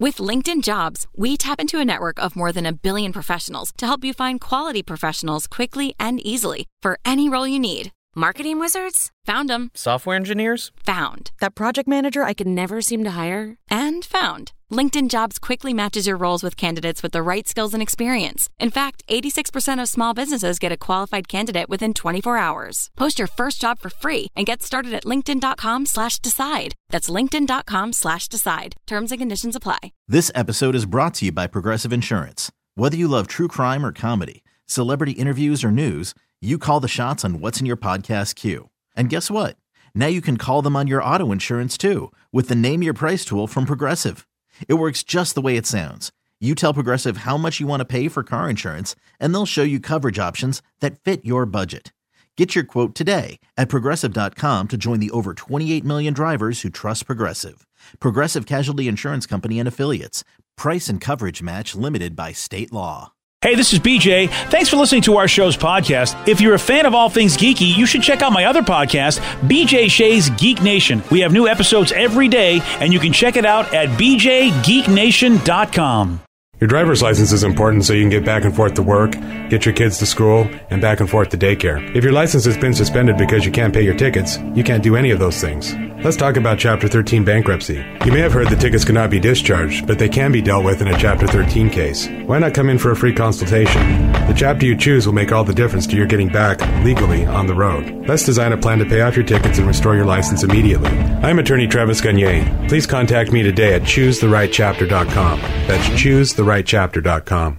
With LinkedIn Jobs, we tap into a network of more than 1 billion professionals to help you find quality professionals quickly and easily for any role you need. Marketing wizards? Found them. Software engineers? Found. That project manager I could never seem to hire? And found. LinkedIn Jobs quickly matches your roles with candidates with the right skills and experience. In fact, 86% of small businesses get a qualified candidate within 24 hours. Post your first job for free and get started at linkedin.com/decide. That's linkedin.com/decide. Terms and conditions apply. This episode is brought to you by Progressive Insurance. Whether you love true crime or comedy, celebrity interviews or news, you call the shots on what's in your podcast queue. And guess what? Now you can call them on your auto insurance too with the Name Your Price tool from Progressive. It works just the way it sounds. You tell Progressive how much you want to pay for car insurance, and they'll show you coverage options that fit your budget. Get your quote today at Progressive.com to join the over 28 million drivers who trust Progressive. Progressive Casualty Insurance Company and Affiliates. Price and coverage match limited by state law. Hey, this is BJ. Thanks for listening to our show's podcast. If you're a fan of all things geeky, you should check out my other podcast, BJ Shea's Geek Nation. We have new episodes every day, and you can check it out at bjgeeknation.com. Your driver's license is important so you can get back and forth to work, get your kids to school, and back and forth to daycare. If your license has been suspended because you can't pay your tickets, you can't do any of those things. Let's talk about Chapter 13 bankruptcy. You may have heard the tickets cannot be discharged, but they can be dealt with in a Chapter 13 case. Why not come in for a free consultation? The chapter you choose will make all the difference to your getting back, legally, on the road. Let's design a plan to pay off your tickets and restore your license immediately. I'm attorney Travis Gagne. Please contact me today at ChooseTheRightChapter.com. That's ChooseTheRightChapter.com.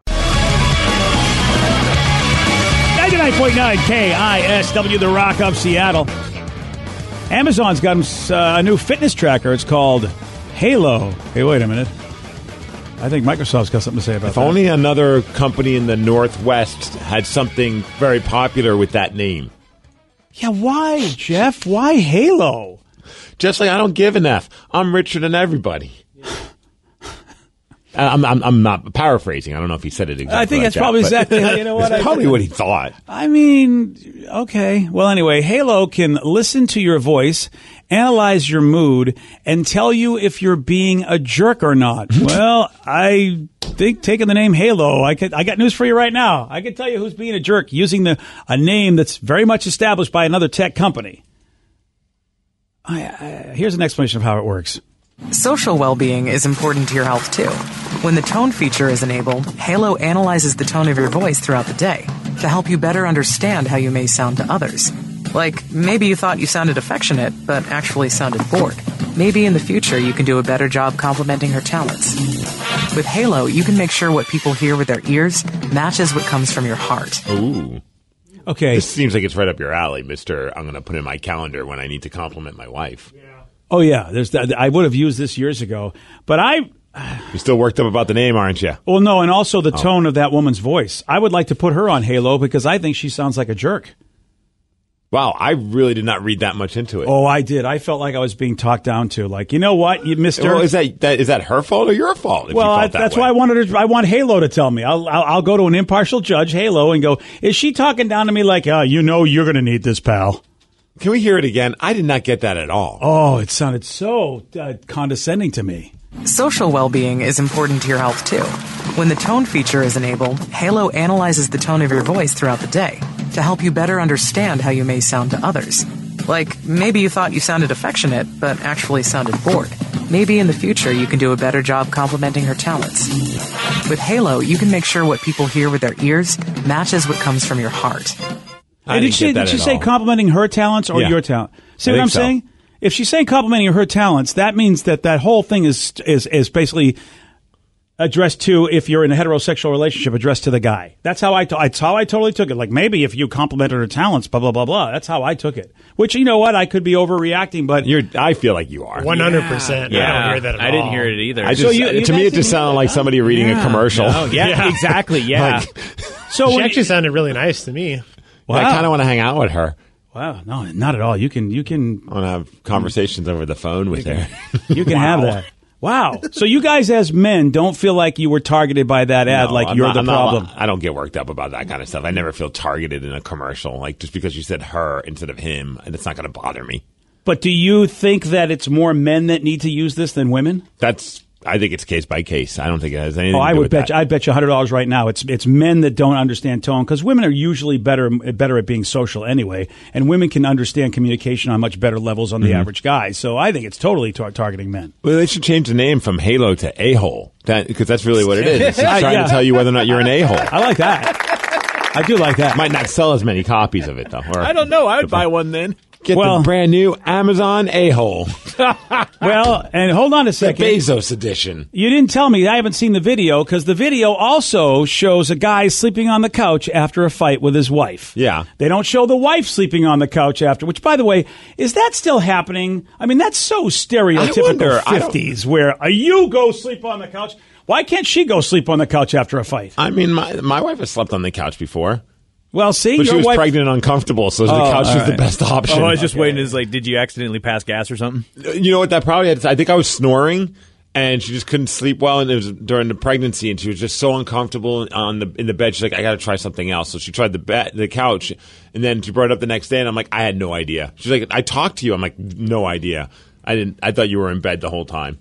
99.9 KISW, The Rock of Seattle. Amazon's got a new fitness tracker. It's called Halo. Hey, wait a minute. I think Microsoft's got something to say about that. If only another company in the Northwest had something very popular with that name. Yeah, why, Jeff? Why Halo? Just like I don't give an F. I'm richer than everybody. I'm not paraphrasing. I don't know if he said it exactly. I think like that's that, probably exactly how, you know what? That's probably what he thought. I mean, okay. Well, anyway, Halo can listen to your voice, analyze your mood, and tell you if you're being a jerk or not. Well, I think taking the name Halo, I got news for you right now. I can tell you who's being a jerk using a name that's very much established by another tech company. Here's an explanation of how it works. Social well-being is important to your health, too. When the tone feature is enabled, Halo analyzes the tone of your voice throughout the day to help you better understand how you may sound to others. Like, maybe you thought you sounded affectionate, but actually sounded bored. Maybe in the future you can do a better job complimenting her talents. With Halo, you can make sure what people hear with their ears matches what comes from your heart. Ooh. Okay. This seems like it's right up your alley, Mr. I'm going to put in my calendar when I need to compliment my wife. Yeah. Oh, yeah. There's that. I would have used this years ago, but You're still worked up about the name, aren't you? Well, no, and also the tone of that woman's voice. I would like to put her on Halo because I think she sounds like a jerk. Wow, I really did not read that much into it. Oh, I did. I felt like I was being talked down to. Like, you know what, you Mister? Well, is that her fault or your fault? If well, you felt that's way? why I want Halo to tell me. I'll go to an impartial judge, Halo, and go, is she talking down to me like, you're going to need this, pal? Can we hear it again? I did not get that at all. Oh, it sounded so condescending to me. Social well-being is important to your health, too. When the tone feature is enabled, Halo analyzes the tone of your voice throughout the day to help you better understand how you may sound to others. Like, maybe you thought you sounded affectionate, but actually sounded bored. Maybe in the future you can do a better job complimenting her talents. With Halo, you can make sure what people hear with their ears matches what comes from your heart. Did she say complimenting her talents or your talent? See what I'm saying? If she's saying complimenting her talents, that means that whole thing is basically addressed to, if you're in a heterosexual relationship, addressed to the guy. That's how I totally took it. Like, maybe if you complimented her talents, blah, blah, blah, blah. That's how I took it. Which, you know what? I could be overreacting, but I feel like you are. 100%. Yeah. I don't hear that at all. I didn't hear it either. To me, it just sounded like somebody reading a commercial. Oh, yeah, exactly. Yeah. She actually sounded really nice to me. Wow. I kind of want to hang out with her. Wow, no, not at all. You can. I want to have conversations over the phone with her. You can have that. Wow. So you guys as men don't feel like you were targeted by that ad, you're the problem. I don't get worked up about that kind of stuff. I never feel targeted in a commercial. Like, just because you said her instead of him, and it's not going to bother me. But do you think that it's more men that need to use this than women? That's I think it's case by case. I don't think it has anything to do I would with bet that. I'd bet you $100 right now. It's men that don't understand tone, because women are usually better at being social anyway, and women can understand communication on much better levels on the average guy. So I think it's totally targeting men. Well, they should change the name from Halo to A-hole, because that's really what it is. It's trying to tell you whether or not you're an a-hole. I like that. I do like that. Might not sell as many copies of it, though. Or I don't know. I would buy one then. Get the brand new Amazon A-hole. Well, and hold on a second. The Bezos edition. You didn't tell me. I haven't seen the video, because the video also shows a guy sleeping on the couch after a fight with his wife. Yeah. They don't show the wife sleeping on the couch after, which, by the way, is that still happening? I mean, that's so stereotypical 50s, where you go sleep on the couch. Why can't she go sleep on the couch after a fight? I mean, my wife has slept on the couch before. Well, see, but your she was wife... pregnant and uncomfortable, so the couch was the best option. Oh, I was just waiting. Is like, did you accidentally pass gas or something? You know what? That probably had. I think I was snoring, and she just couldn't sleep well, and it was during the pregnancy, and she was just so uncomfortable in the bed. She's like, I got to try something else. So she tried the couch, and then she brought it up the next day, and I'm like, I had no idea. She's like, I talked to you. I'm like, no idea. I thought you were in bed the whole time.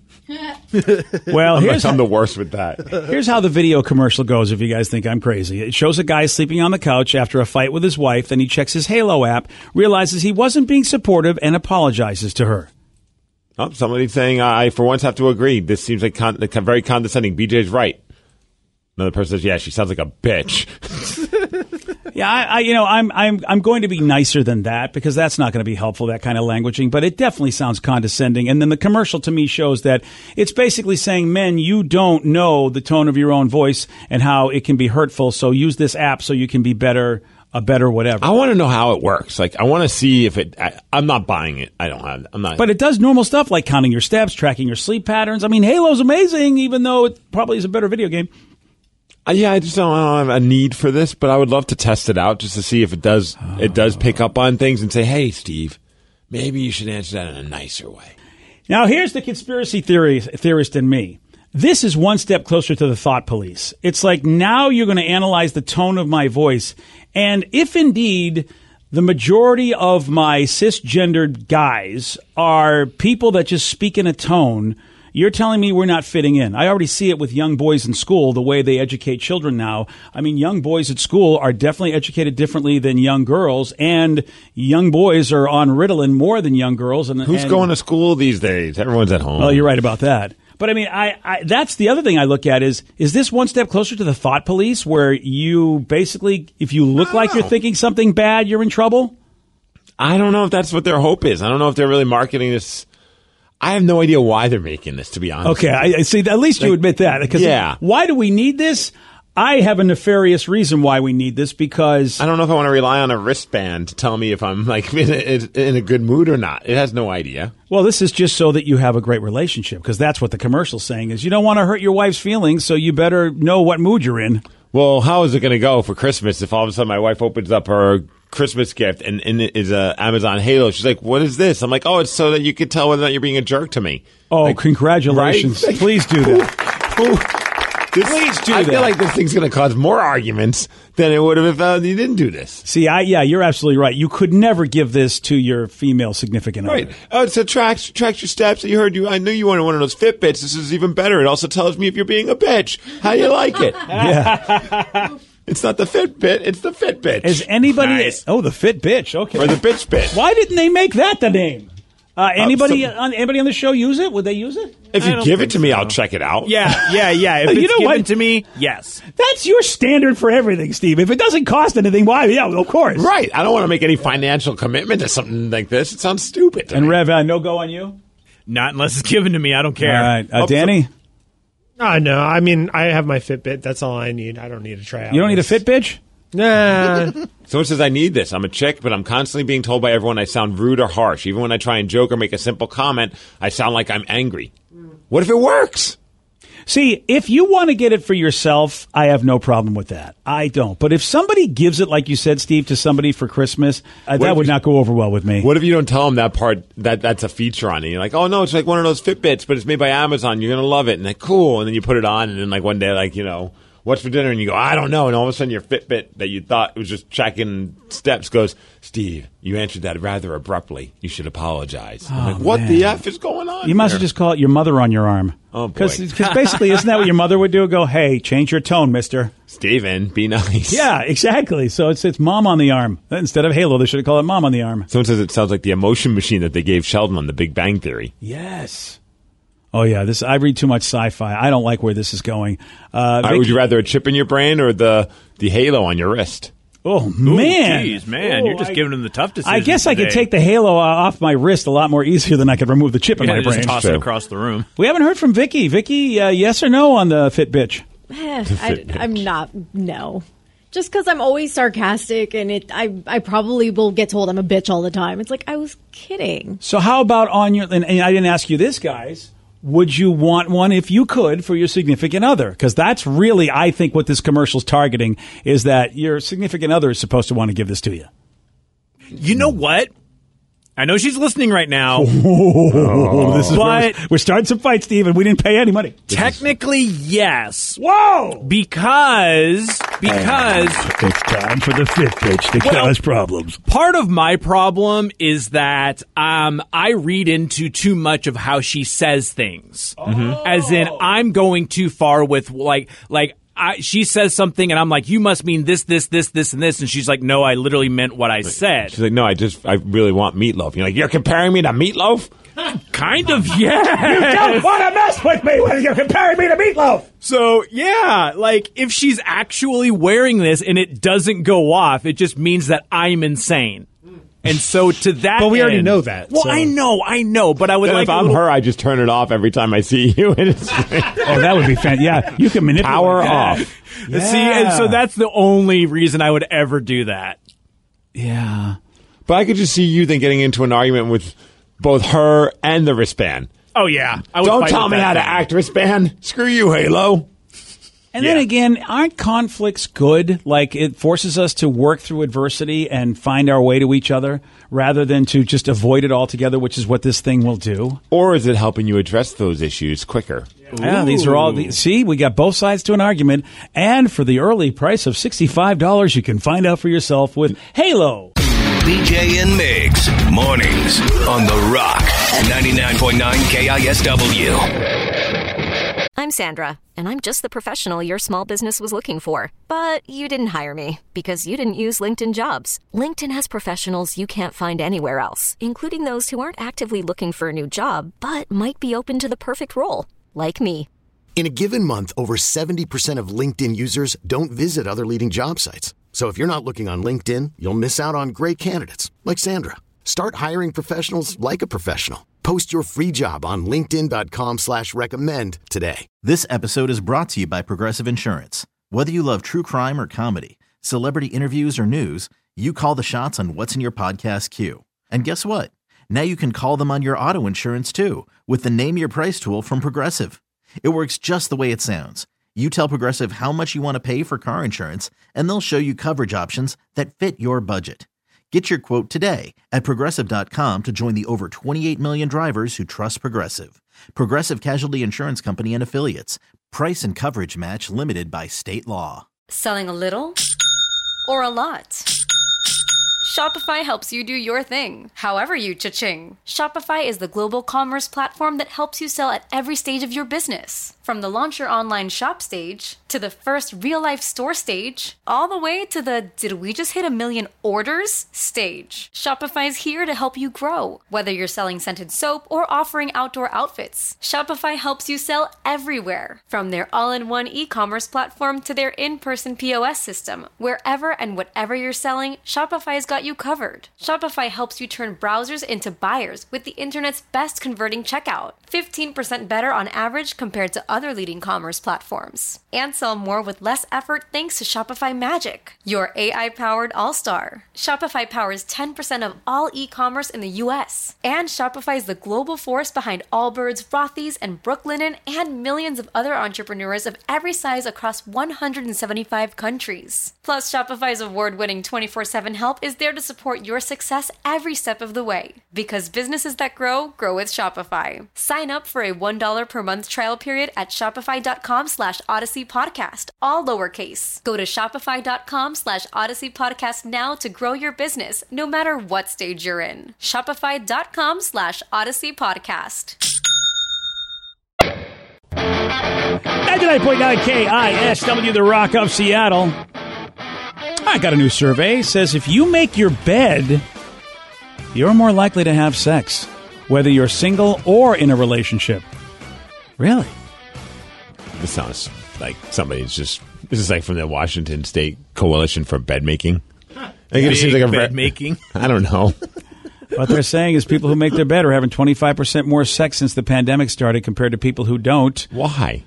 Well, I'm the worst with that. Here's how the video commercial goes, if you guys think I'm crazy. It shows a guy sleeping on the couch after a fight with his wife. Then he checks his Halo app, realizes he wasn't being supportive, and apologizes to her. Oh, somebody's saying, I for once have to agree. This seems like very condescending. BJ's right. Another person says, yeah, she sounds like a bitch. Yeah, I'm going to be nicer than that, because that's not going to be helpful, that kind of languaging, but it definitely sounds condescending. And then the commercial to me shows that it's basically saying, men, you don't know the tone of your own voice and how it can be hurtful, so use this app so you can be a better whatever. I want to know how it works. Like, I want to see if I'm not buying it. I'm not. But it does normal stuff like counting your steps, tracking your sleep patterns. I mean, Halo's amazing, even though it probably is a better video game. Yeah, I don't have a need for this, but I would love to test it out just to see if it does pick up on things and say, hey, Steve, maybe you should answer that in a nicer way. Now, here's the conspiracy theorist in me. This is one step closer to the thought police. It's like, now you're going to analyze the tone of my voice, and if indeed the majority of my cisgendered guys are people that just speak in a tone, you're telling me we're not fitting in. I already see it with young boys in school, the way they educate children now. I mean, young boys at school are definitely educated differently than young girls, and young boys are on Ritalin more than young girls. Who's going to school these days? Everyone's at home. Well, you're right about that. But I mean, that's the other thing I look at is this one step closer to the thought police, where you basically, if you look like you're thinking something bad, you're in trouble? I don't know if that's what their hope is. I don't know if they're really marketing this. I have no idea why they're making this, to be honest. Okay, I see. At least you admit that. Because why do we need this? I have a nefarious reason why we need this, because I don't know if I want to rely on a wristband to tell me if I'm like in a good mood or not. It has no idea. Well, this is just so that you have a great relationship, because that's what the commercial's saying is you don't want to hurt your wife's feelings, so you better know what mood you're in. Well, how is it going to go for Christmas if all of a sudden my wife opens up her Christmas gift and it is a Amazon Halo? She's like, what is this? I'm like, oh, it's so that you can tell whether or not you're being a jerk to me. Oh, like, congratulations. Right? Please do that. Please do that. I feel like this thing's going to cause more arguments than it would have if you didn't do this. See, you're absolutely right. You could never give this to your female significant other. Right. Oh, it tracks your steps. I knew you wanted one of those Fitbits. This is even better. It also tells me if you're being a bitch. How you like it? Yeah. It's not the Fitbit. It's the Fitbitch. Is anybody? Nice. Oh, the Fitbitch. Okay. Or the Bitch Bit. Why didn't they make that the name? Anybody on the show use it? Would they use it? If you give it to me, I'll check it out. Yeah. If it's given to me, yes. That's your standard for everything, Steve. If it doesn't cost anything, why? Yeah, of course. Right. I don't want to make any financial commitment to something like this. It sounds stupid. And Rev, no go on you? Not unless it's given to me. I don't care. All right. Danny? No. I mean, I have my Fitbit. That's all I need. I don't need to try out. You don't need a Fitbitch? Nah. Someone says I need this. I'm a chick, but I'm constantly being told by everyone I sound rude or harsh. Even when I try and joke or make a simple comment, I sound like I'm angry. What if it works? See, if you want to get it for yourself, I have no problem with that. I don't. But if somebody gives it, like you said, Steve, to somebody for Christmas, that would not go over well with me. What if you don't tell them that part, that's a feature on it? You're like, oh, no, it's like one of those Fitbits, but it's made by Amazon. You're going to love it. And like, cool. And then you put it on, and then like one day, like, what's for dinner? And you go, I don't know. And all of a sudden your Fitbit that you thought was just tracking steps goes, Steve, you answered that rather abruptly. You should apologize. I'm like, what the F is going on? You must have just call it your mother on your arm. Oh, boy. Because basically, isn't that what your mother would do? Go, hey, change your tone, mister. Steven, be nice. Yeah, exactly. So it's mom on the arm. Instead of Halo, they should have called it mom on the arm. Someone says it sounds like the emotion machine that they gave Sheldon on The Big Bang Theory. Yes. Oh, yeah. I read too much sci-fi. I don't like where this is going. Would you rather a chip in your brain or the Halo on your wrist? Oh, man. Jeez, man. You're just giving him the tough decision. I guess I could take the Halo off my wrist a lot more easier than I could remove the chip in my brain. Just toss it across the room. We haven't heard from Vicky. Vicky, yes or no on the Fitbitch? I'm not, no. Just because I'm always sarcastic and I probably will get told I'm a bitch all the time. It's like, I was kidding. So how about on your, and I didn't ask you this, guys, would you want one if you could for your significant other? Because that's really, I think, what this commercial's targeting is that your significant other is supposed to want to give this to you. You know what? I know she's listening right now. This is we're starting some fights, Steve, and we didn't pay any money. Technically, yes. Whoa! Because it's time for the Fitbitch to cause problems. Part of my problem is that I read into too much of how she says things. As in, I'm going too far with she says something and I'm like, you must mean this, and this. And she's like, no, I literally meant what I said. She's like, no, I really want meatloaf. You're like, you're comparing me to meatloaf? Kind of, yeah. You don't want to mess with me when you're comparing me to meatloaf. So, yeah, if she's actually wearing this and it doesn't go off, it just means that I'm insane. And so to that But we end, already know that. Well, so. I know, but I would if I'm her, I just turn it off every time I see you. And it's that would be fantastic. Yeah, you can manipulate power that. off. Yeah. See, and so that's the only reason I would ever do that. Yeah. But I could just see you then getting into an argument with both her and the wristband. Oh, yeah. Don't tell me how to act, wristband. Screw you, Halo. And then again, aren't conflicts good? Like, it forces us to work through adversity and find our way to each other rather than to just avoid it altogether, which is what this thing will do. Or is it helping you address those issues quicker? Yeah, these are all... See, we got both sides to an argument. And for the early price of $65, you can find out for yourself with Halo. BJ and Migs, mornings on The Rock, 99.9 KISW. I'm Sandra, and I'm just the professional your small business was looking for. But you didn't hire me because you didn't use LinkedIn Jobs. LinkedIn has professionals you can't find anywhere else, including those who aren't actively looking for a new job, but might be open to the perfect role, like me. In a given month, over 70% of LinkedIn users don't visit other leading job sites. So if you're not looking on LinkedIn, you'll miss out on great candidates like Sandra. Start hiring professionals like a professional. Post your free job on linkedin.com/recommend today. This episode is brought to you by Progressive Insurance. Whether you love true crime or comedy, celebrity interviews or news, you call the shots on what's in your podcast queue. And guess what? Now you can call them on your auto insurance too with the Name Your Price tool from Progressive. It works just the way it sounds. You tell Progressive how much you want to pay for car insurance, and they'll show you coverage options that fit your budget. Get your quote today at Progressive.com to join the over 28 million drivers who trust Progressive. Progressive Casualty Insurance Company and Affiliates. Price and coverage match limited by state law. Selling a little or a lot? Shopify helps you do your thing, however you cha-ching. Shopify is the global commerce platform that helps you sell at every stage of your business. From the launch your online shop stage, to the first real-life store stage, all the way to the did we just hit 1 million orders stage. Shopify's here to help you grow. Whether you're selling scented soap or offering outdoor outfits, Shopify helps you sell everywhere. From their all-in-one e-commerce platform to their in-person POS system. Wherever and whatever you're selling, Shopify's got you covered. Shopify helps you turn browsers into buyers with the internet's best converting checkout. 15% better on average compared to other leading commerce platforms. And sell more with less effort thanks to Shopify Magic, your AI-powered all-star. Shopify powers 10% of all e-commerce in the U.S. And Shopify is the global force behind Allbirds, Rothy's, and Brooklinen, and millions of other entrepreneurs of every size across 175 countries. Plus, Shopify's award-winning 24/7 help is there there to support your success every step of the way. Because businesses that grow, grow with Shopify. Sign up for a $1 per month trial period at shopify.com/Odyssey Podcast, all lowercase. Go to shopify.com/Odyssey Podcast now to grow your business, no matter what stage you're in. Shopify.com/Odyssey Podcast. 99.9 KISW, The Rock of Seattle. I got a new survey. It says if you make your bed, you're more likely to have sex, whether you're single or in a relationship. Really? This sounds like somebody's just... This is like from the Washington State Coalition for Bed Making. It seems like bed making? I don't know. What they're saying is people who make their bed are having 25% more sex since the pandemic started compared to people who don't. Why?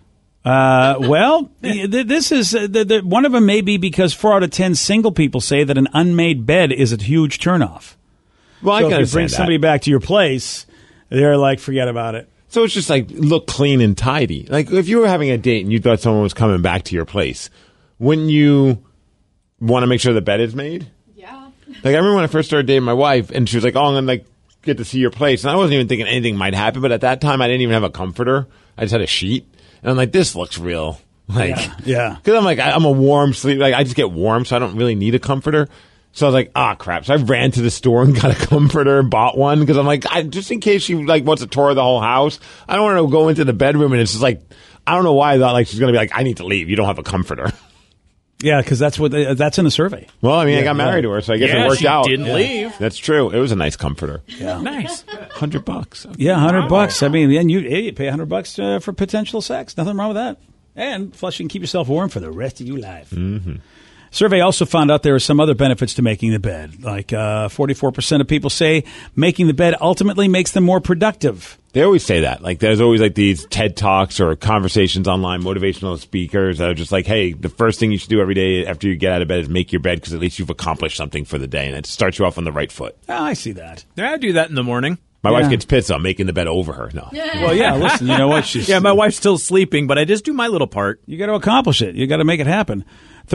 Well, this is one of them may be because 4 out of 10 single people say that an unmade bed is a huge turnoff. Well, so I can if you bring somebody back to your place, they're like, forget about it. So it's just like look clean and tidy. Like if you were having a date and you thought someone was coming back to your place, wouldn't you want to make sure the bed is made? Yeah. Like I remember when I first started dating my wife, and she was like, "Oh, I'm gonna get to see your place," and I wasn't even thinking anything might happen. But at that time, I didn't even have a comforter. I just had a sheet. And I'm like, this looks real. Like, yeah. Because I'm like, I'm a warm sleep. Like, I just get warm, so I don't really need a comforter. So I was like, crap. So I ran to the store and got a comforter and bought one because I'm like, just in case she like wants to tour the whole house. I don't want to go into the bedroom and it's just like, I don't know why I thought like she's going to be like, I need to leave. You don't have a comforter. Yeah, because that's in the survey. Well, I mean, I got married to her, so I guess it worked out. Didn't leave. That's true. It was a nice comforter. Yeah, nice. $100. Yeah, $100. I mean, and you pay $100 for potential sex. Nothing wrong with that. And plus, you can keep yourself warm for the rest of your life. Mm-hmm. Survey also found out there are some other benefits to making the bed. Like 44% of people say making the bed ultimately makes them more productive. They always say that. Like, there's always like these TED Talks or conversations online, motivational speakers that are just like, hey, the first thing you should do every day after you get out of bed is make your bed because at least you've accomplished something for the day and it starts you off on the right foot. Oh, I see that. Yeah, I do that in the morning. My wife gets pissed. I'm making the bed over her. No. Well, yeah, listen, you know what? My wife's still sleeping, but I just do my little part. You got to accomplish it. You got to make it happen.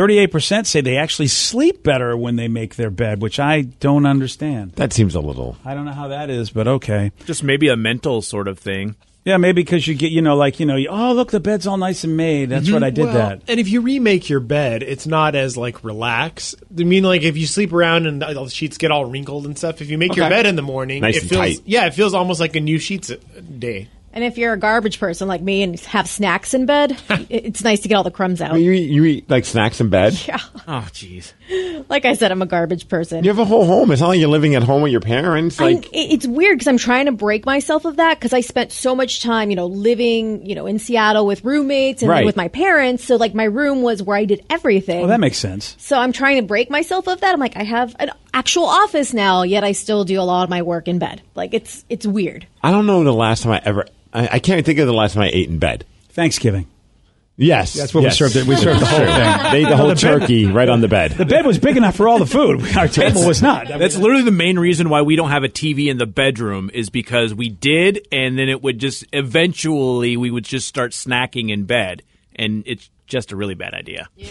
38% say they actually sleep better when they make their bed, which I don't understand. That seems a little... I don't know how that is, but okay. Just maybe a mental sort of thing. Yeah, maybe because you get, oh, look, the bed's all nice and made. That's what I did that. And if you remake your bed, it's not as, relaxed. I mean, if you sleep around and the sheets get all wrinkled and stuff, if you make your bed in the morning, nice it and feels tight. Yeah, it feels almost like a new sheets day. And if you're a garbage person like me and have snacks in bed, it's nice to get all the crumbs out. You eat like snacks in bed? Yeah. Oh, jeez. Like I said, I'm a garbage person. You have a whole home. It's not like you're living at home with your parents. It's weird because I'm trying to break myself of that because I spent so much time, living, in Seattle with roommates and with my parents. So my room was where I did everything. Well, that makes sense. So I'm trying to break myself of that. I'm like, I have an actual office now, yet I still do a lot of my work in bed. It's weird. I don't know the last time I can't think of the last time I ate in bed. Thanksgiving. Yes. That's what we served. We served the whole thing. They ate the whole turkey right on the bed. The bed was big enough for all the food. Our table was not. That's literally the main reason why we don't have a TV in the bedroom is because we did, and then it would just eventually we would just start snacking in bed, and it's just a really bad idea. Yeah.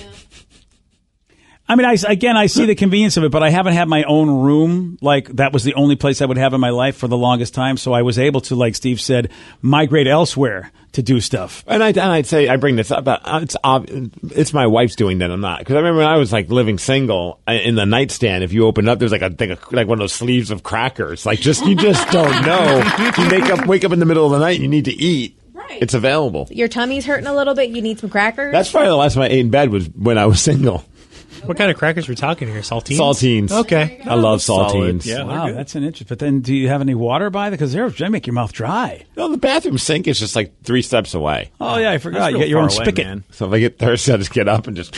I mean, I see the convenience of it, but I haven't had my own room. That was the only place I would have in my life for the longest time. So I was able to, like Steve said, migrate elsewhere to do stuff. And I'd say, I bring this up, but it's my wife's doing that. I'm not. Because I remember when I was living single, in the nightstand, if you open up, there's a thing, like one of those sleeves of crackers. You just don't know. You wake up in the middle of the night, you need to eat. Right. It's available. Your tummy's hurting a little bit. You need some crackers. That's probably the last time I ate in bed was when I was single. What kind of crackers are we talking here? Saltines? Saltines. Okay. I love saltines. Yeah, wow, that's an interest. But then do you have any water by? Because they make your mouth dry. No, the bathroom sink is just 3 steps away. Oh, yeah, I forgot. You got your own spigot. Man. So if I get thirsty, I just get up and just...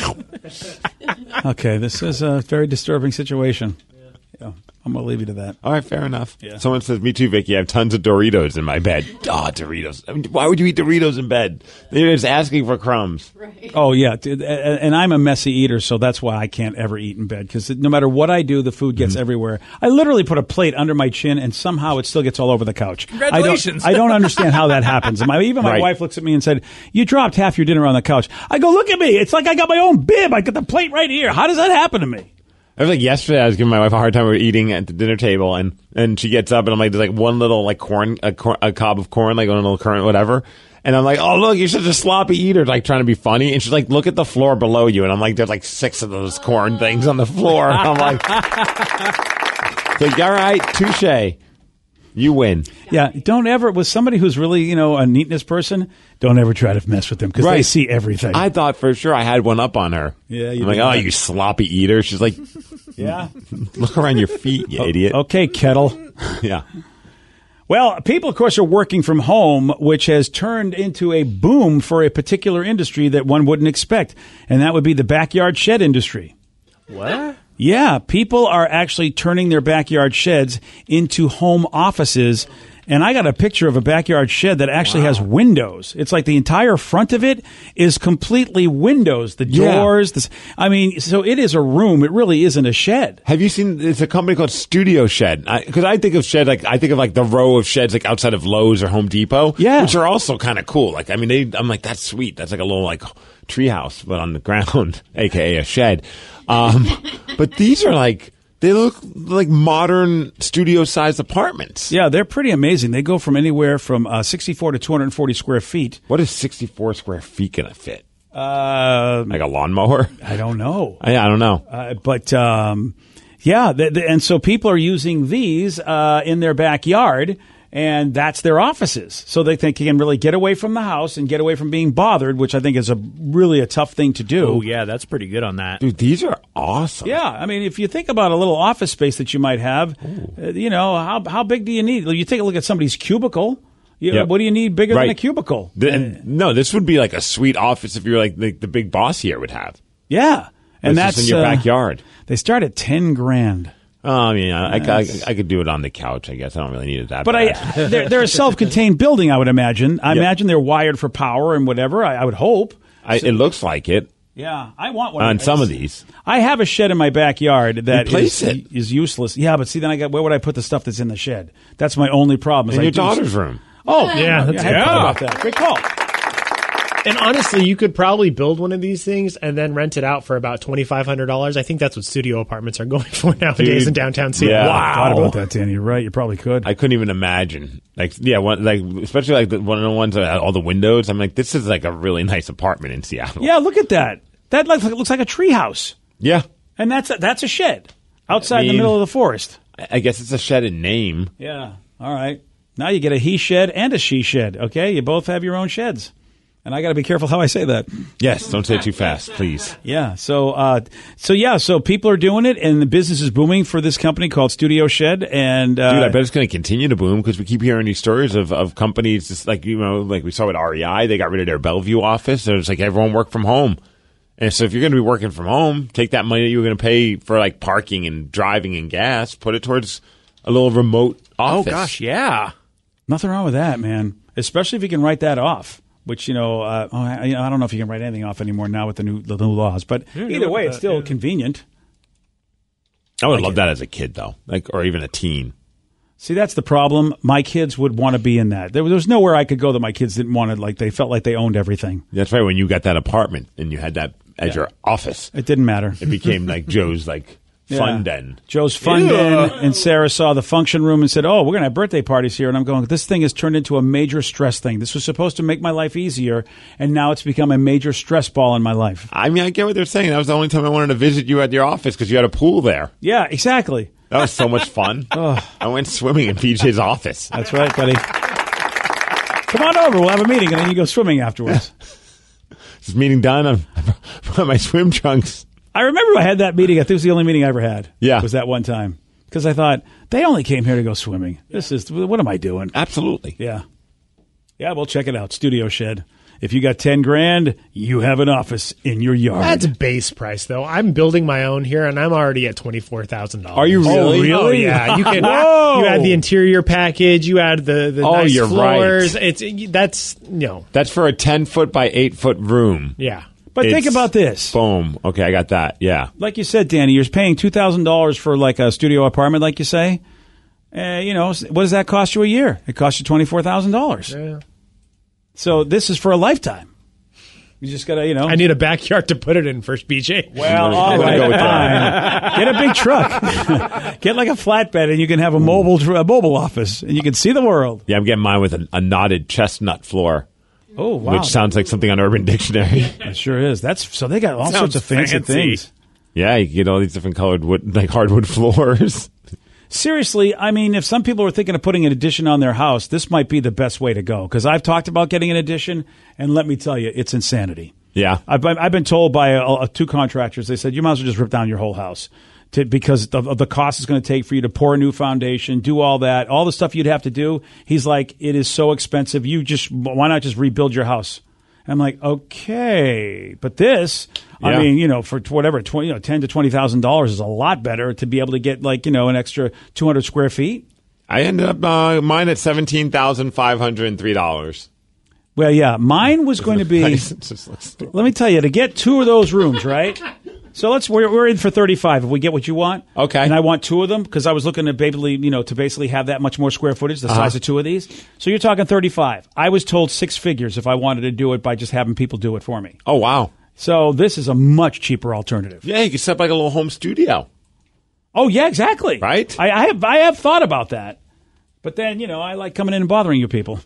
Okay, this is a very disturbing situation. Yeah. I'm going to leave you to that. All right, fair enough. Yeah. Someone says, me too, Vicky. I have tons of Doritos in my bed. Doritos. I mean, why would you eat Doritos in bed? They're just asking for crumbs. Right. Oh, yeah. And I'm a messy eater, so that's why I can't ever eat in bed. Because no matter what I do, the food gets everywhere. I literally put a plate under my chin, and somehow it still gets all over the couch. Congratulations. I don't understand how that happens. Even my wife looks at me and said, you dropped half your dinner on the couch. I go, look at me. It's like I got my own bib. I got the plate right here. How does that happen to me? I was like yesterday. I was giving my wife a hard time. We were eating at the dinner table, and she gets up, and I'm like, there's like one little like corn, a cob of corn, like one little currant, whatever. And I'm like, oh look, you're such a sloppy eater, like trying to be funny. And she's like, look at the floor below you, and I'm like, there's like 6 of those corn things on the floor. And I'm like, all right, touche. You win. Yeah, don't ever, with somebody who's really, a neatness person, don't ever try to mess with them because they see everything. I thought for sure I had one up on her. Yeah, I'm like, oh, you sloppy eater. She's like, yeah. Look around your feet, you idiot. Okay, kettle. Yeah. Well, people, of course, are working from home, which has turned into a boom for a particular industry that one wouldn't expect, and that would be the backyard shed industry. What? Yeah, people are actually turning their backyard sheds into home offices. And I got a picture of a backyard shed that actually has windows. It's like the entire front of it is completely windows. The doors. So it is a room. It really isn't a shed. Have you seen? It's a company called Studio Shed. Because I think of shed I think of like the row of sheds like outside of Lowe's or Home Depot. Yeah, which are also kind of cool. Like I'm like, that's sweet. That's like a little like treehouse, but on the ground, aka a shed. But these are like. They look like modern studio-sized apartments. Yeah, they're pretty amazing. They go from anywhere from 64 to 240 square feet. What is 64 square feet going to fit? Like a lawnmower? I don't know. I don't know. And so people are using these in their backyard, and that's their offices. So they think you can really get away from the house and get away from being bothered, which I think is really a tough thing to do. Oh, yeah, that's pretty good on that. Dude, these are awesome. Yeah, I mean, if you think about a little office space that you might have, how big do you need? You take a look at somebody's cubicle. What do you need bigger than a cubicle? No, this would be like a sweet office if you're like the big boss here would have. Yeah. And that's in your backyard. They start at $10,000. I mean, I could do it on the couch, I guess. I don't really need it that bad. But they're a self-contained building, I would imagine. I imagine they're wired for power and whatever. I would hope. It looks like it. Yeah, I want one. On some of these. I have a shed in my backyard that is useless. Yeah, but see, then where would I put the stuff that's in the shed? That's my only problem. In your daughter's room. Oh, yeah. I hadn't thought about that. Great call. And honestly, you could probably build one of these things and then rent it out for about $2,500. I think that's what studio apartments are going for nowadays in downtown Seattle. Yeah, wow. I thought about that, Danny. You're right. You probably could. I couldn't even imagine. Especially like one of the ones that had all the windows. I'm like, this is like a really nice apartment in Seattle. Yeah, look at that. That looks like a treehouse. Yeah, and that's a shed outside in the middle of the forest. I guess it's a shed in name. Yeah. All right. Now you get a he shed and a she shed. Okay, you both have your own sheds. And I got to be careful how I say that. Yes, don't say it too fast, please. Yeah, so people are doing it, and the business is booming for this company called Studio Shed. And dude, I bet it's going to continue to boom because we keep hearing these stories of companies just like like we saw with REI, they got rid of their Bellevue office. So it's like everyone work from home, and so if you're going to be working from home, take that money that you were going to pay for like parking and driving and gas, put it towards a little remote office. Oh gosh, yeah, nothing wrong with that, man. Especially if you can write that off. Which, I don't know if you can write anything off anymore now with the new laws. But either way, it's still convenient. I would love that as a kid, though, or even a teen. See, that's the problem. My kids would want to be in that. There was nowhere I could go that my kids didn't want it. They felt like they owned everything. That's right. When you got that apartment and you had that as your office. It didn't matter. It became like Joe's fun den. Joe's fun den, and Sarah saw the function room and said, oh, we're going to have birthday parties here. And I'm going, this thing has turned into a major stress thing. This was supposed to make my life easier, and now it's become a major stress ball in my life. I mean, I get what they're saying. That was the only time I wanted to visit you at your office because you had a pool there. Yeah, exactly. That was so much fun. I went swimming in PJ's office. That's right, buddy. Come on over. We'll have a meeting, and then you go swimming afterwards. This meeting done. I put my swim trunks. I remember I had that meeting. I think it was the only meeting I ever had. Yeah. Was that one time. Because I thought, they only came here to go swimming. What am I doing? Absolutely. Yeah. Yeah, well, check it out. Studio Shed. If you got $10,000, you have an office in your yard. That's base price, though. I'm building my own here, and I'm already at $24,000. Are you really? Oh, really? Oh, yeah. You can. You add the interior package. You add the nice floors. Right. That's That's for a 10-foot by 8-foot room. Yeah. But think about this. Boom. Okay, I got that. Yeah. Like you said, Danny, you're paying $2,000 for like a studio apartment, like you say. What does that cost you a year? It costs you $24,000. Yeah. So this is for a lifetime. You just got to, I need a backyard to put it in first, BJ. Well, all right, fine. Get a big truck. Get like a flatbed, and you can have a mobile office, and you can see the world. Yeah, I'm getting mine with a knotted chestnut floor. Oh, wow. Which sounds like something on Urban Dictionary. It sure is. So they got all sorts of fancy things. Yeah, you get all these different colored wood, like hardwood floors. Seriously, I mean, if some people are thinking of putting an addition on their house, this might be the best way to go. Because I've talked about getting an addition, and let me tell you, it's insanity. Yeah. I've been told by two contractors, they said, you might as well just rip down your whole house. Because of the cost it's going to take for you to pour a new foundation, do all that, all the stuff you'd have to do. He's like, it is so expensive. Why not just rebuild your house? I'm like, okay, but this, I mean, for whatever, $10,000 to $20,000 is a lot better to be able to get an extra 200 square feet. I ended up mine at $17,503. Well, yeah, mine was going to be. Let me tell you, to get two of those rooms, right? So we're in for 35 if we get what you want. Okay. And I want two of them because I was looking to basically have that much more square footage, the size of two of these. So you're talking 35. I was told six figures if I wanted to do it by just having people do it for me. Oh, wow. So this is a much cheaper alternative. Yeah, you can set up like a little home studio. Oh, yeah, exactly. Right? I have thought about that. But then, I like coming in and bothering you people.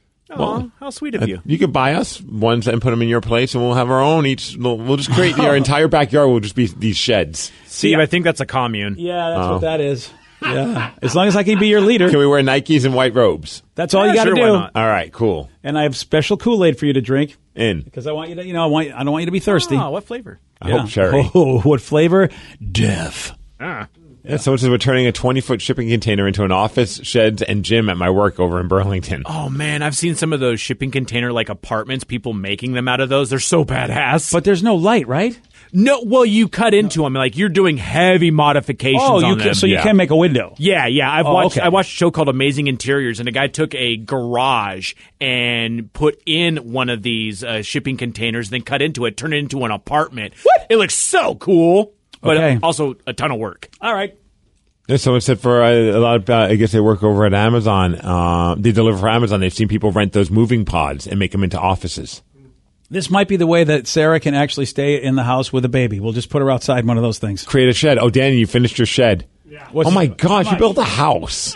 Well, how sweet of you. You could buy us ones and put them in your place, and we'll have our own each. We'll just create our entire backyard will just be these sheds. Steve, I think that's a commune. Yeah, that's what that is. Yeah. As long as I can be your leader. Can we wear Nikes and white robes? That's all you got to do. All right, cool. And I have special Kool-Aid for you to drink. Because I want you to, I don't want you to be thirsty. Oh, what flavor? I hope cherry. Oh, what flavor? Death. Yeah, so we're turning a 20-foot shipping container into an office, sheds, and gym at my work over in Burlington. Oh, man, I've seen some of those shipping container apartments, people making them out of those. They're so badass. But there's no light, right? No, well, you cut into them. You're doing heavy modifications on them. So you can make a window. Yeah. I watched a show called Amazing Interiors, and a guy took a garage and put in one of these shipping containers, then cut into it, turned it into an apartment. What? It looks so cool. But also a ton of work. All right. So it said for a lot of, I guess they work over at Amazon. They deliver for Amazon. They've seen people rent those moving pods and make them into offices. This might be the way that Sarah can actually stay in the house with a baby. We'll just put her outside one of those things. Create a shed. Oh, Danny, you finished your shed. Yeah. Oh my gosh, you built a house.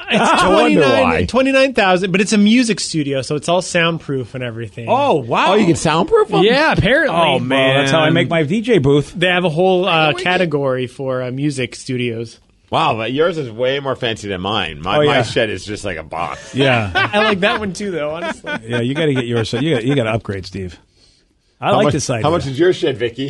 It's 29,000, but it's a music studio, so it's all soundproof and everything. Oh, wow. Oh, you can soundproof them? Yeah, apparently. Oh, man. Well, that's how I make my DJ booth. They have a whole category for music studios. Wow, but yours is way more fancy than mine. My shed is just like a box. Yeah. I like that one too, though, honestly. Yeah, you got to get yours. You got to upgrade, Steve. I like this idea. How much is your shed, Vicky?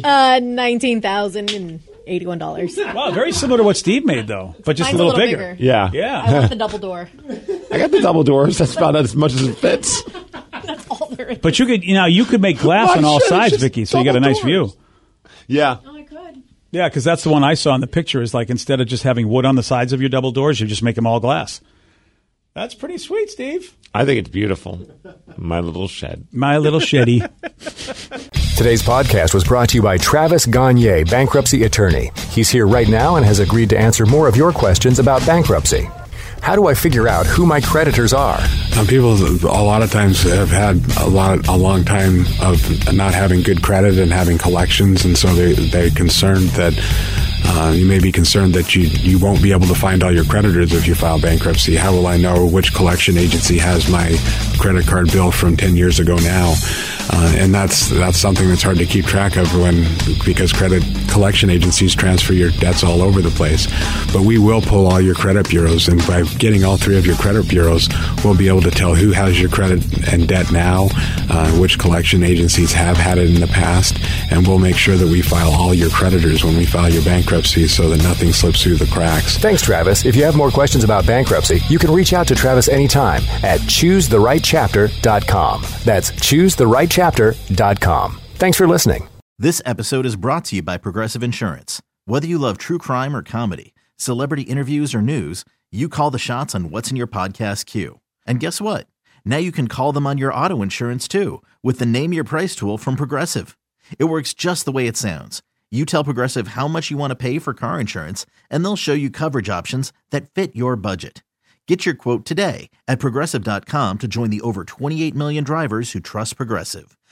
$19,081. Wow, very similar to what Steve made, though, but just a little bigger. Yeah. I want the double door. I got the double doors. That's about as much as it fits. That's all there is. But you could make glass on all sides, Vicky, so you got a nice view. Yeah. Oh, I could. Yeah, because that's the one I saw in the picture. Is instead of just having wood on the sides of your double doors, you just make them all glass. That's pretty sweet, Steve. I think it's beautiful. My little shed. My little sheddy. Today's podcast was brought to you by Travis Gagne, bankruptcy attorney. He's here right now and has agreed to answer more of your questions about bankruptcy. How do I figure out who my creditors are? People a lot of times have had a long time of not having good credit and having collections, and so they're concerned that you may be concerned that you won't be able to find all your creditors if you file bankruptcy. How will I know which collection agency has my credit card bill from 10 years ago now? And that's something that's hard to keep track of because credit collection agencies transfer your debts all over the place. But we will pull all your credit bureaus, and by getting all three of your credit bureaus, we'll be able to tell who has your credit and debt now, which collection agencies have had it in the past, and we'll make sure that we file all your creditors when we file your bankruptcy so that nothing slips through the cracks. Thanks, Travis. If you have more questions about bankruptcy, you can reach out to Travis anytime at ChooseTheRightChapter.com. That's ChooseTheRightChapter.com. Thanks for listening. This episode is brought to you by Progressive Insurance. Whether you love true crime or comedy, celebrity interviews or news, you call the shots on what's in your podcast queue. And guess what? Now you can call them on your auto insurance too with the Name Your Price tool from Progressive. It works just the way it sounds. You tell Progressive how much you want to pay for car insurance, and they'll show you coverage options that fit your budget. Get your quote today at Progressive.com to join the over 28 million drivers who trust Progressive.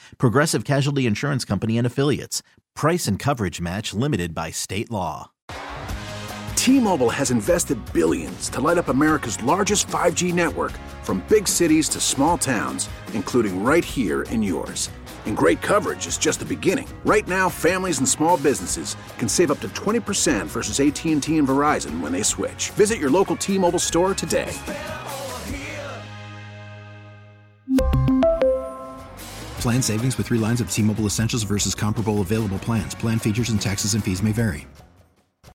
Progressive Casualty Insurance Company and Affiliates. Price and coverage match limited by state law. T-Mobile has invested billions to light up America's largest 5G network, from big cities to small towns, including right here in yours. And great coverage is just the beginning. Right now, families and small businesses can save up to 20% versus AT&T and Verizon when they switch. Visit your local T-Mobile store today. Plan savings with 3 lines of T-Mobile Essentials versus comparable available plans. Plan features and taxes and fees may vary.